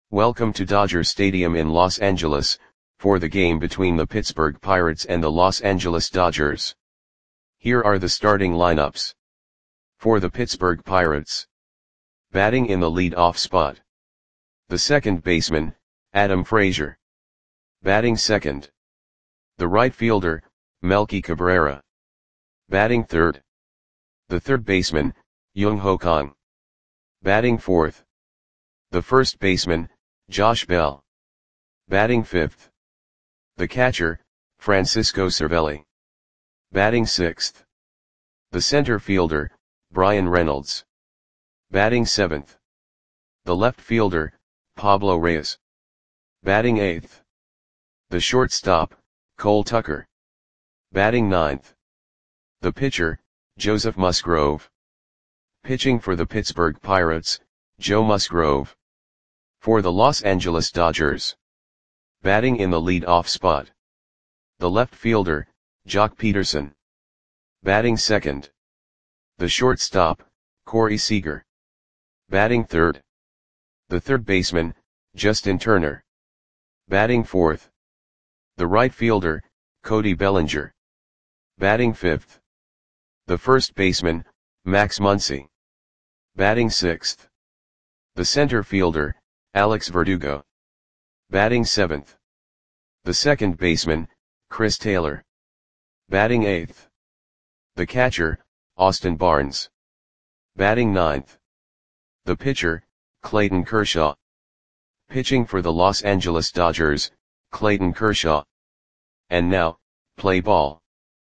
Welcome to Dodger Stadium in Los Angeles, for the game between the Pittsburgh Pirates and the Los Angeles Dodgers. Here are the starting lineups. For the Pittsburgh Pirates. Batting in the lead-off spot. The second baseman, Adam Frazier. Batting second. The right fielder, Melky Cabrera. Batting third. The third baseman, Jung-Ho Kang. Batting fourth. The first baseman, Josh Bell. Batting fifth. The catcher, Francisco Cervelli. Batting sixth. The center fielder, Bryan Reynolds. Batting seventh. The left fielder, Pablo Reyes. Batting eighth. The shortstop, Cole Tucker. Batting ninth. The pitcher, Joseph Musgrove. Pitching for the Pittsburgh Pirates, Joe Musgrove. For the Los Angeles Dodgers. Batting in the lead-off spot. The left fielder, Joc Pederson. Batting second. The shortstop, Corey Seager. Batting third. The third baseman, Justin Turner. Batting fourth. The right fielder, Cody Bellinger. Batting fifth. The first baseman, Max Muncy. Batting sixth. The center fielder, Alex Verdugo. Batting seventh. The second baseman, Chris Taylor. Batting eighth. The catcher, Austin Barnes. Batting ninth. The pitcher, Clayton Kershaw. Pitching for the Los Angeles Dodgers, Clayton Kershaw. And now, play ball.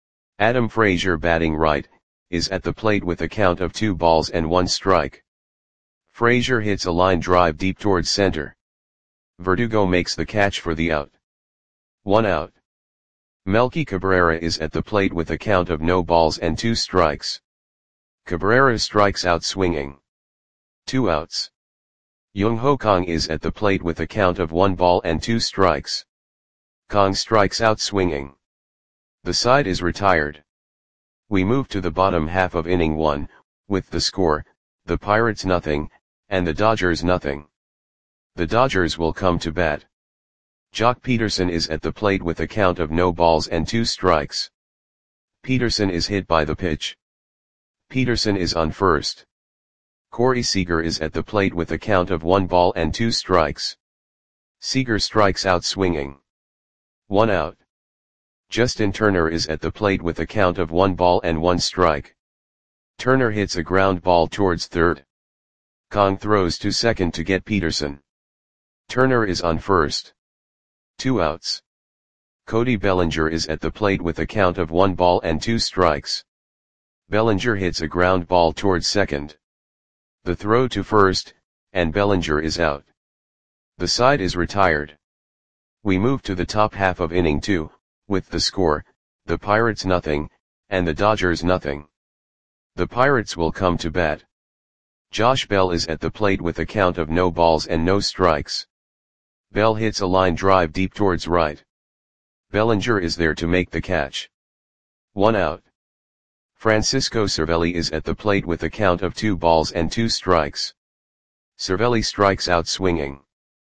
Adam Frazier batting right, is at the plate with a count of 2 balls and 1 strike. Frazier hits a line drive deep towards center. Verdugo makes the catch for the out. 1 out. Melky Cabrera is at the plate with a count of no balls and 2 strikes. Cabrera strikes out swinging. 2 outs. Jung-Ho Kang is at the plate with a count of 1 ball and 2 strikes. Kang strikes out swinging. The side is retired. We move to the bottom half of inning 1, with the score, the Pirates nothing, and the Dodgers nothing. The Dodgers will come to bat. Joc Pederson is at the plate with a count of no balls and 2 strikes. Pederson is hit by the pitch. Pederson is on first. Corey Seager is at the plate with a count of 1 ball and 2 strikes. Seager strikes out swinging. 1 out. Justin Turner is at the plate with a count of 1 ball and 1 strike. Turner hits a ground ball towards third. Kang throws to second to get Pederson. Turner is on first. 2 outs. Cody Bellinger is at the plate with a count of 1 ball and 2 strikes. Bellinger hits a ground ball towards second. The throw to first, and Bellinger is out. The side is retired. We move to the top half of inning 2, with the score, the Pirates nothing, and the Dodgers nothing. The Pirates will come to bat. Josh Bell is at the plate with a count of no balls and no strikes. Bell hits a line drive deep towards right. Bellinger is there to make the catch. 1 out. Francisco Cervelli is at the plate with a count of 2 balls and 2 strikes. Cervelli strikes out swinging.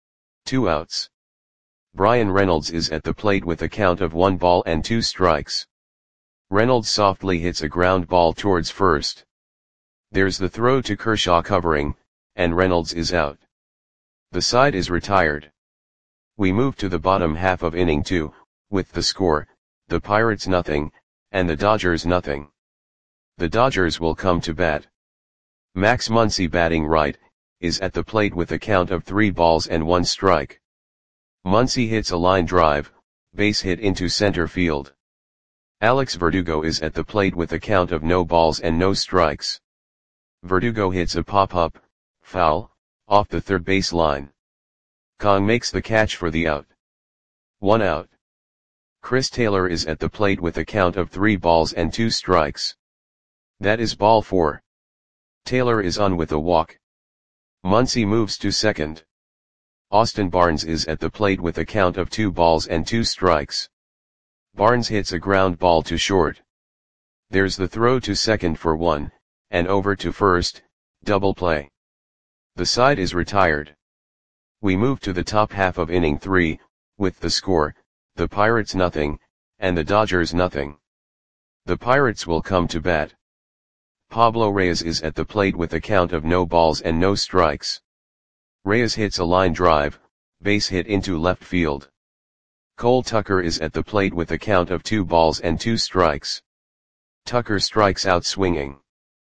2 outs. Bryan Reynolds is at the plate with a count of 1 ball and 2 strikes. Reynolds softly hits a ground ball towards first. There's the throw to Kershaw covering, and Reynolds is out. The side is retired. We move to the bottom half of inning 2, with the score, the Pirates nothing, and the Dodgers nothing. The Dodgers will come to bat. Max Muncy batting right, is at the plate with a count of 3 balls and 1 strike. Muncy hits a line drive, base hit into center field. Alex Verdugo is at the plate with a count of no balls and no strikes. Verdugo hits a pop-up, foul, off the third base line. Kang makes the catch for the out. 1 out. Chris Taylor is at the plate with a count of 3 balls and 2 strikes. That is ball 4. Taylor is on with a walk. Muncy moves to second. Austin Barnes is at the plate with a count of 2 balls and 2 strikes. Barnes hits a ground ball to short. There's the throw to second for 1, and over to first, double play. The side is retired. We move to the top half of inning 3, with the score, the Pirates nothing, and the Dodgers nothing. The Pirates will come to bat. Pablo Reyes is at the plate with a count of no balls and no strikes. Reyes hits a line drive, base hit into left field. Cole Tucker is at the plate with a count of 2 balls and 2 strikes. Tucker strikes out swinging.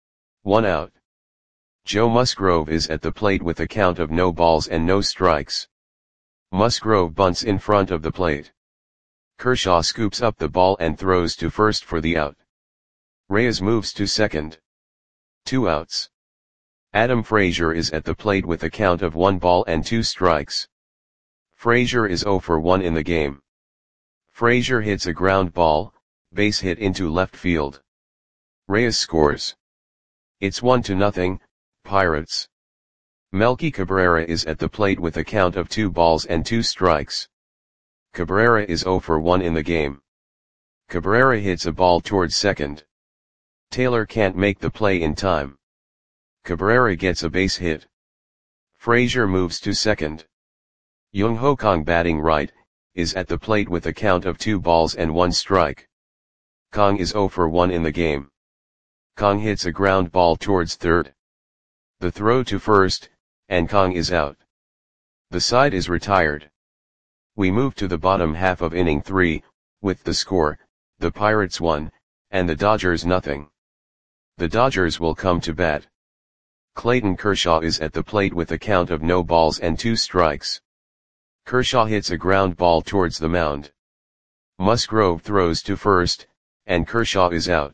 1 out. Joe Musgrove is at the plate with a count of no balls and no strikes. Musgrove bunts in front of the plate. Kershaw scoops up the ball and throws to first for the out. Reyes moves to second. 2 outs. Adam Frazier is at the plate with a count of 1 ball and 2 strikes. Frazier is 0 for 1 in the game. Frazier hits a ground ball, base hit into left field. Reyes scores. It's 1-0, Pirates. Melky Cabrera is at the plate with a count of 2 balls and 2 strikes. Cabrera is 0 for 1 in the game. Cabrera hits a ball towards second. Taylor can't make the play in time. Cabrera gets a base hit. Frazier moves to second. Jung Ho Kang, batting right, is at the plate with a count of 2 balls and 1 strike. Kang is 0 for 1 in the game. Kang hits a ground ball towards third. The throw to first, and Kang is out. The side is retired. We move to the bottom half of inning 3, with the score, the Pirates 1, and the Dodgers nothing. The Dodgers will come to bat. Clayton Kershaw is at the plate with a count of no balls and 2 strikes. Kershaw hits a ground ball towards the mound. Musgrove throws to first, and Kershaw is out.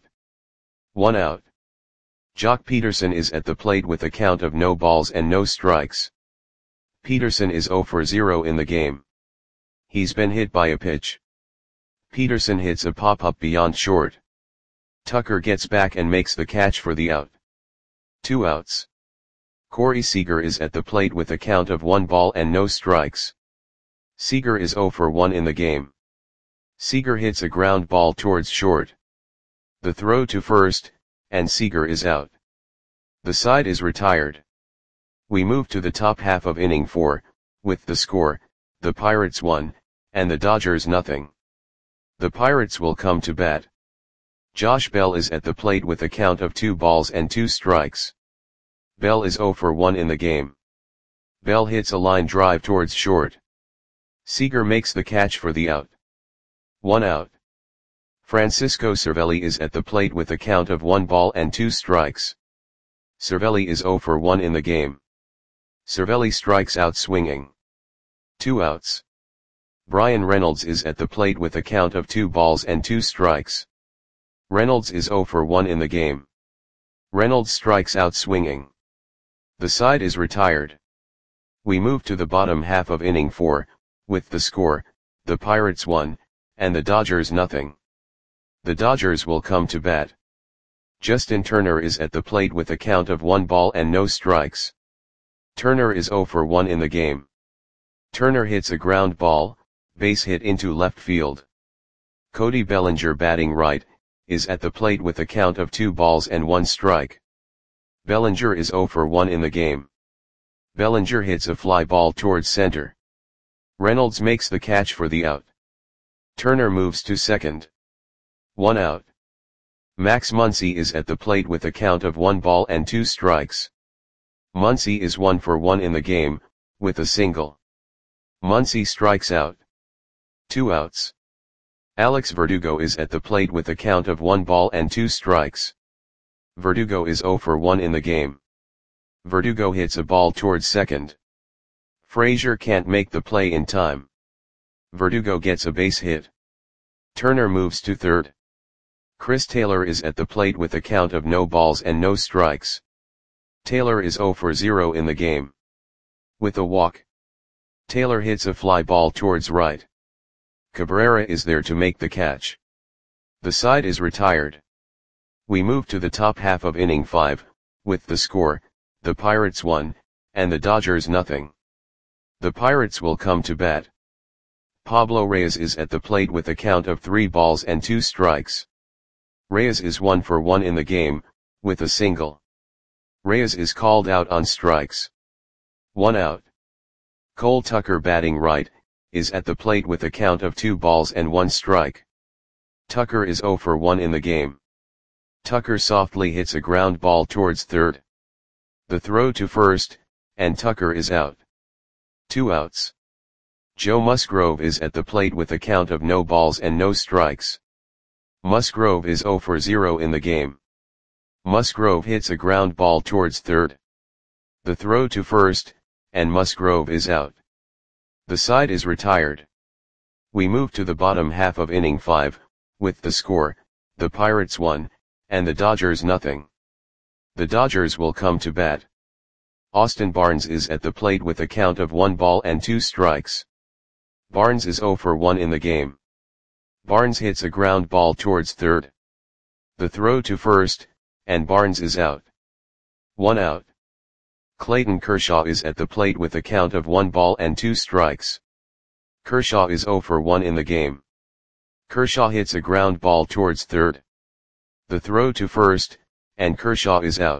1 out. Jock Peterson is at the plate with a count of no balls and no strikes. Peterson is 0 for 0 in the game. He's been hit by a pitch. Peterson hits a pop-up beyond short. Tucker gets back and makes the catch for the out. 2 outs. Corey Seager is at the plate with a count of 1 ball and no strikes. Seager is 0 for 1 in the game. Seager hits a ground ball towards short. The throw to first, and Seager is out. The side is retired. We move to the top half of inning 4, with the score, the Pirates 1, and the Dodgers nothing. The Pirates will come to bat. Josh Bell is at the plate with a count of 2 balls and 2 strikes. Bell is 0 for 1 in the game. Bell hits a line drive towards short. Seager makes the catch for the out. 1 out. Francisco Cervelli is at the plate with a count of 1 ball and 2 strikes. Cervelli is 0 for 1 in the game. Cervelli strikes out swinging. 2 outs. Brian Reynolds is at the plate with a count of 2 balls and 2 strikes. Reynolds is 0 for 1 in the game. Reynolds strikes out swinging. The side is retired. We move to the bottom half of inning 4, with the score, the Pirates 1, and the Dodgers nothing. The Dodgers will come to bat. Justin Turner is at the plate with a count of 1 ball and no strikes. Turner is 0 for 1 in the game. Turner hits a ground ball, base hit into left field. Cody Bellinger, batting right, is at the plate with a count of 2 balls and 1 strike. Bellinger is 0 for 1 in the game. Bellinger hits a fly ball towards center. Reynolds makes the catch for the out. Turner moves to second. 1 out. Max Muncy is at the plate with a count of 1 ball and 2 strikes. Muncy is 1 for 1 in the game, with a single. Muncy strikes out. 2 outs. Alex Verdugo is at the plate with a count of 1 ball and 2 strikes. Verdugo is 0 for 1 in the game. Verdugo hits a ball towards second. Frazier can't make the play in time. Verdugo gets a base hit. Turner moves to third. Chris Taylor is at the plate with a count of no balls and no strikes. Taylor is 0 for 0 in the game. With a walk. Taylor hits a fly ball towards right. Cabrera is there to make the catch. The side is retired. We move to the top half of inning 5, with the score, the Pirates 1, and the Dodgers nothing. The Pirates will come to bat. Pablo Reyes is at the plate with a count of 3 balls and 2 strikes. Reyes is 1 for 1 in the game, with a single. Reyes is called out on strikes. 1 out. Cole Tucker batting right, is at the plate with a count of 2 balls and 1 strike. Tucker is 0 for 1 in the game. Tucker softly hits a ground ball towards third. The throw to first, and Tucker is out. 2 outs. Joe Musgrove is at the plate with a count of no balls and no strikes. Musgrove is 0 for 0 in the game. Musgrove hits a ground ball towards third. The throw to first, and Musgrove is out. The side is retired. We move to the bottom half of inning 5, with the score, the Pirates 1, and the Dodgers nothing. The Dodgers will come to bat. Austin Barnes is at the plate with a count of 1 ball and 2 strikes. Barnes is 0 for 1 in the game. Barnes hits a ground ball towards third. The throw to first, and Barnes is out. 1 out. Clayton Kershaw is at the plate with a count of 1 ball and 2 strikes. Kershaw is 0 for 1 in the game. Kershaw hits a ground ball towards third. The throw to first, and Kershaw is out.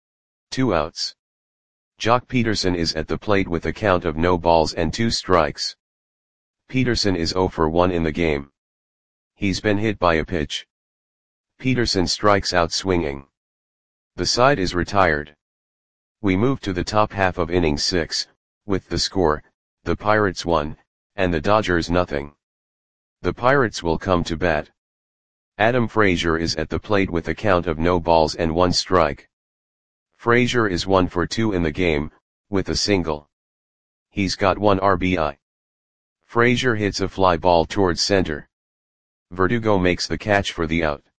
2 outs. Jock Peterson is at the plate with a count of no balls and 2 strikes. Peterson is 0 for 1 in the game. He's been hit by a pitch. Peterson strikes out swinging. The side is retired. We move to the top half of inning 6, with the score, the Pirates 1, and the Dodgers nothing. The Pirates will come to bat. Adam Frazier is at the plate with a count of no balls and 1 strike. Frazier is 1 for 2 in the game, with a single. He's got 1 RBI. Frazier hits a fly ball towards center. Verdugo makes the catch for the out.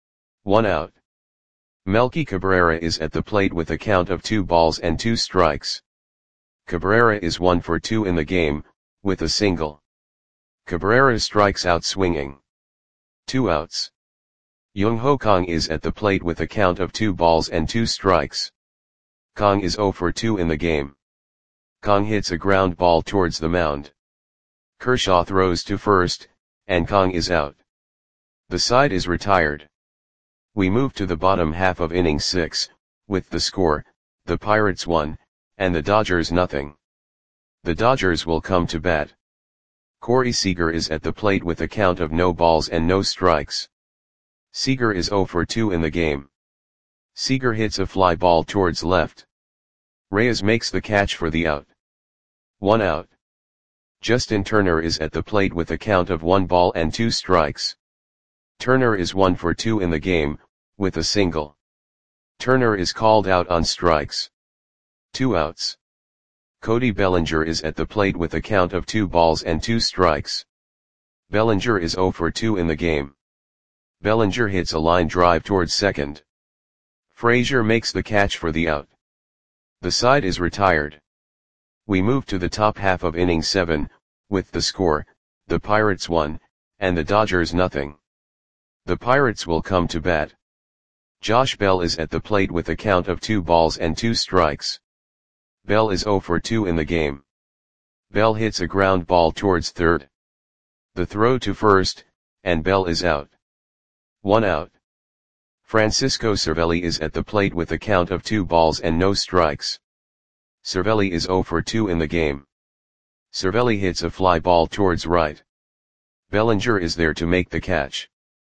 1 out. Melky Cabrera is at the plate with a count of 2 balls and 2 strikes. Cabrera is 1 for 2 in the game, with a single. Cabrera strikes out swinging. 2 outs. Jung Ho Kang is at the plate with a count of 2 balls and 2 strikes. Kang is 0 for 2 in the game. Kang hits a ground ball towards the mound. Kershaw throws to first, and Kang is out. The side is retired. We move to the bottom half of inning 6, with the score, the Pirates 1, and the Dodgers nothing. The Dodgers will come to bat. Corey Seager is at the plate with a count of no balls and no strikes. Seager is 0 for 2 in the game. Seager hits a fly ball towards left. Reyes makes the catch for the out. 1 out. Justin Turner is at the plate with a count of 1 ball and 2 strikes. Turner is 1 for 2 in the game, with a single. Turner is called out on strikes. 2 outs. Cody Bellinger is at the plate with a count of 2 balls and 2 strikes. Bellinger is 0 for 2 in the game. Bellinger hits a line drive towards second. Frazier makes the catch for the out. The side is retired. We move to the top half of inning 7, with the score, the Pirates 1, and the Dodgers nothing. The Pirates will come to bat. Josh Bell is at the plate with a count of 2 balls and 2 strikes. Bell is 0 for 2 in the game. Bell hits a ground ball towards third. The throw to first, and Bell is out. 1 out. Francisco Cervelli is at the plate with a count of 2 balls and no strikes. Cervelli is 0 for 2 in the game. Cervelli hits a fly ball towards right. Bellinger is there to make the catch.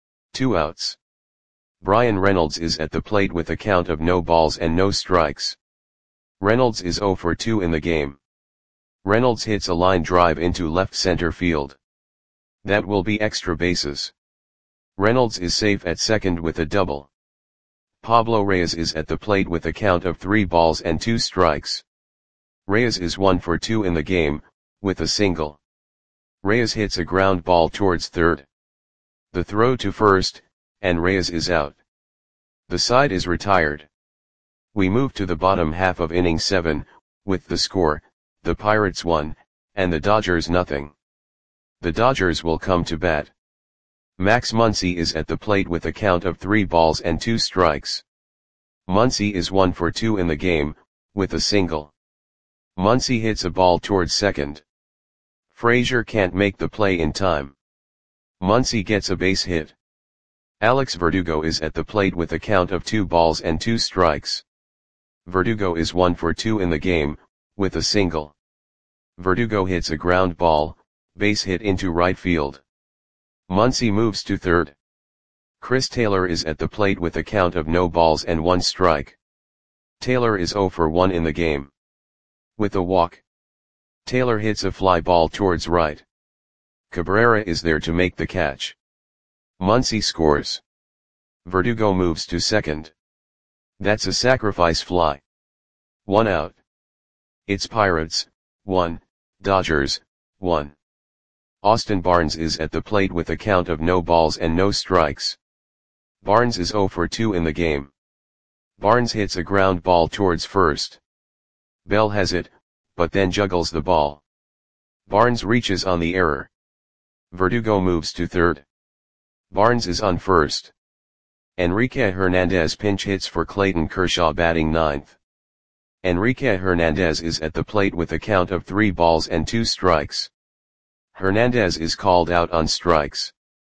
2 outs. Brian Reynolds is at the plate with a count of no balls and no strikes. Reynolds is 0 for 2 in the game. Reynolds hits a line drive into left center field. That will be extra bases. Reynolds is safe at second with a double. Pablo Reyes is at the plate with a count of 3 balls and 2 strikes. Reyes is 1 for 2 in the game, with a single. Reyes hits a ground ball towards third. The throw to first, and Reyes is out. The side is retired. We move to the bottom half of inning 7, with the score, the Pirates 1, and the Dodgers nothing. The Dodgers will come to bat. Max Muncy is at the plate with a count of 3 balls and 2 strikes. Muncy is 1 for 2 in the game, with a single. Muncy hits a ball towards second. Frazier can't make the play in time. Muncy gets a base hit. Alex Verdugo is at the plate with a count of 2 balls and 2 strikes. Verdugo is 1 for 2 in the game, with a single. Verdugo hits a ground ball, base hit into right field. Muncy moves to third. Chris Taylor is at the plate with a count of no balls and 1 strike. Taylor is 0 for 1 in the game. With a walk, Taylor hits a fly ball towards right. Cabrera is there to make the catch. Muncy scores. Verdugo moves to second. That's a sacrifice fly. 1 out. It's Pirates, 1, Dodgers, 1. Austin Barnes is at the plate with a count of no balls and no strikes. Barnes is 0 for 2 in the game. Barnes hits a ground ball towards first. Bell has it, but then juggles the ball. Barnes reaches on the error. Verdugo moves to third. Barnes is on first. Enrique Hernandez pinch hits for Clayton Kershaw batting ninth. Enrique Hernandez is at the plate with a count of 3 balls and 2 strikes. Hernandez is called out on strikes.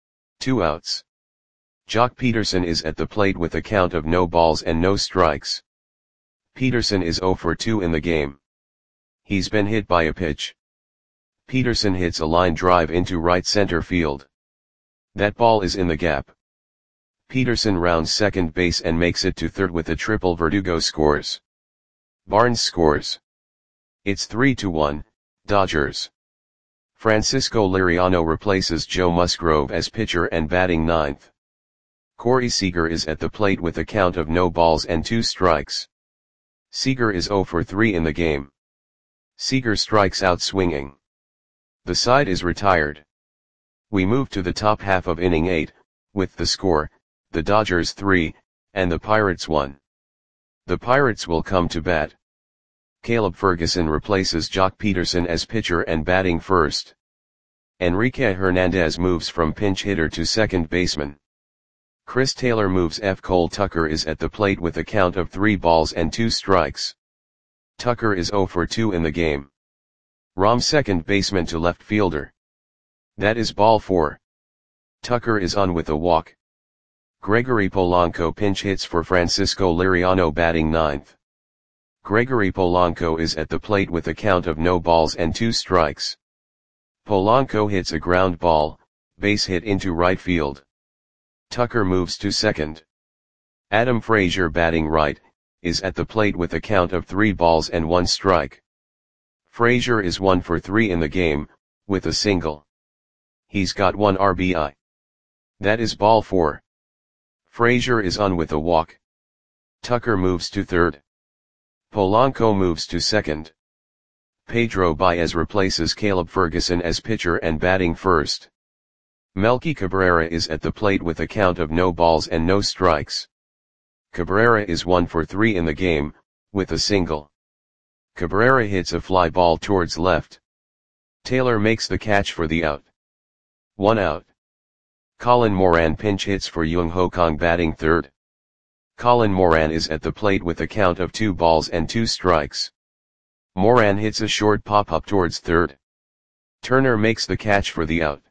2 outs. Jock Peterson is at the plate with a count of no balls and no strikes. Peterson is 0 for 2 in the game. He's been hit by a pitch. Peterson hits a line drive into right center field. That ball is in the gap. Peterson rounds second base and makes it to third with a triple. Verdugo scores. Barnes scores. It's 3-1, Dodgers. Francisco Liriano replaces Joe Musgrove as pitcher and batting ninth. Corey Seager is at the plate with a count of no balls and 2 strikes. Seager is 0 for 3 in the game. Seager strikes out swinging. The side is retired. We move to the top half of inning 8, with the score, the Dodgers 3, and the Pirates 1. The Pirates will come to bat. Caleb Ferguson replaces Jock Peterson as pitcher and batting first. Enrique Hernandez moves from pinch hitter to second baseman. Chris Taylor moves. Cole Tucker is at the plate with a count of 3 balls and 2 strikes. Tucker is 0 for 2 in the game. Rom second baseman to left fielder. That is ball 4. Tucker is on with a walk. Gregory Polanco pinch hits for Francisco Liriano batting ninth. Gregory Polanco is at the plate with a count of no balls and 2 strikes. Polanco hits a ground ball, base hit into right field. Tucker moves to second. Adam Frazier batting right, is at the plate with a count of 3 balls and 1 strike. Frazier is 1 for 3 in the game, with a single. He's got 1 RBI. That is ball 4. Frazier is on with a walk. Tucker moves to third. Polanco moves to second. Pedro Baez replaces Caleb Ferguson as pitcher and batting first. Melky Cabrera is at the plate with a count of no balls and no strikes. Cabrera is 1 for 3 in the game, with a single. Cabrera hits a fly ball towards left. Taylor makes the catch for the out. 1 out. Colin Moran pinch hits for Yung Ho Kang batting third. Colin Moran is at the plate with a count of 2 balls and 2 strikes. Moran hits a short pop-up towards third. Turner makes the catch for the out.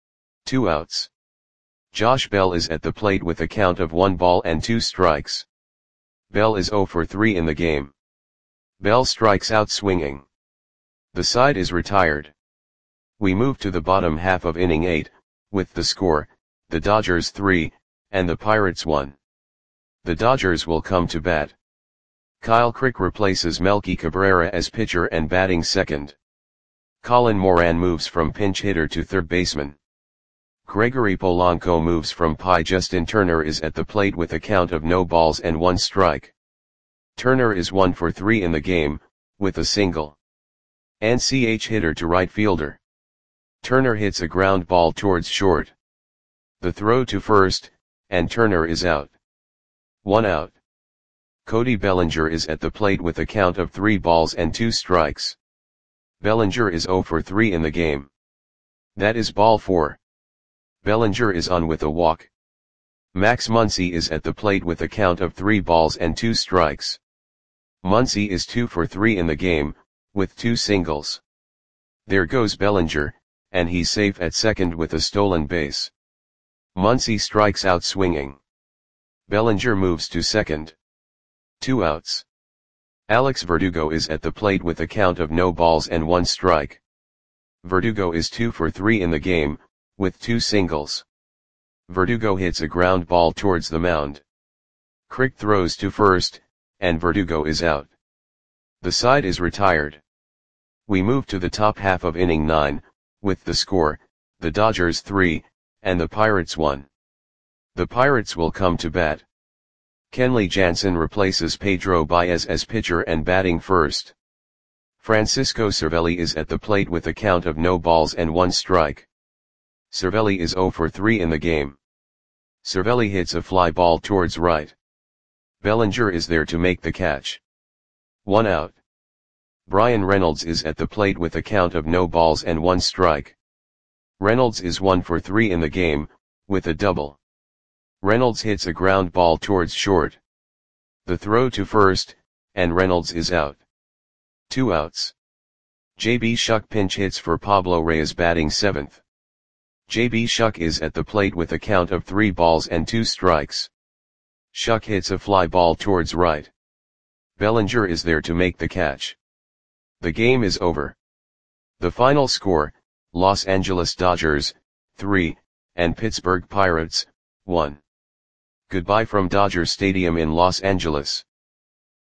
2 outs. Josh Bell is at the plate with a count of 1 ball and 2 strikes. Bell is 0 for 3 in the game. Bell strikes out swinging. The side is retired. We move to the bottom half of inning 8, with the score, the Dodgers 3, and the Pirates 1. The Dodgers will come to bat. Kyle Crick replaces Melky Cabrera as pitcher and batting second. Colin Moran moves from pinch hitter to third baseman. Gregory Polanco moves from PI. Justin Turner is at the plate with a count of no balls and 1 strike. Turner is 1 for 3 in the game, with a single. NCH hitter to right fielder. Turner hits a ground ball towards short. The throw to first, and Turner is out. 1 out. Cody Bellinger is at the plate with a count of 3 balls and 2 strikes. Bellinger is 0 for 3 in the game. That is ball 4. Bellinger is on with a walk. Max Muncy is at the plate with a count of 3 balls and 2 strikes. Muncy is 2 for 3 in the game, with 2 singles. There goes Bellinger, and he's safe at second with a stolen base. Muncy strikes out swinging. Bellinger moves to second. 2 outs. Alex Verdugo is at the plate with a count of no balls and 1 strike. Verdugo is 2 for 3 in the game, with 2 singles. Verdugo hits a ground ball towards the mound. Crick throws to first, and Verdugo is out. The side is retired. We move to the top half of inning 9, with the score, the Dodgers 3, and the Pirates 1. The Pirates will come to bat. Kenley Jansen replaces Pedro Baez as pitcher and batting first. Francisco Cervelli is at the plate with a count of no balls and 1 strike. Cervelli is 0 for 3 in the game. Cervelli hits a fly ball towards right. Bellinger is there to make the catch. 1 out. Bryan Reynolds is at the plate with a count of no balls and 1 strike. Reynolds is 1 for 3 in the game, with a double. Reynolds hits a ground ball towards short. The throw to first, and Reynolds is out. 2 outs. J.B. Shuck pinch hits for Pablo Reyes batting 7th. J.B. Shuck is at the plate with a count of 3 balls and 2 strikes. Shuck hits a fly ball towards right. Bellinger is there to make the catch. The game is over. The final score, Los Angeles Dodgers, 3, and Pittsburgh Pirates, 1. Goodbye from Dodger Stadium in Los Angeles.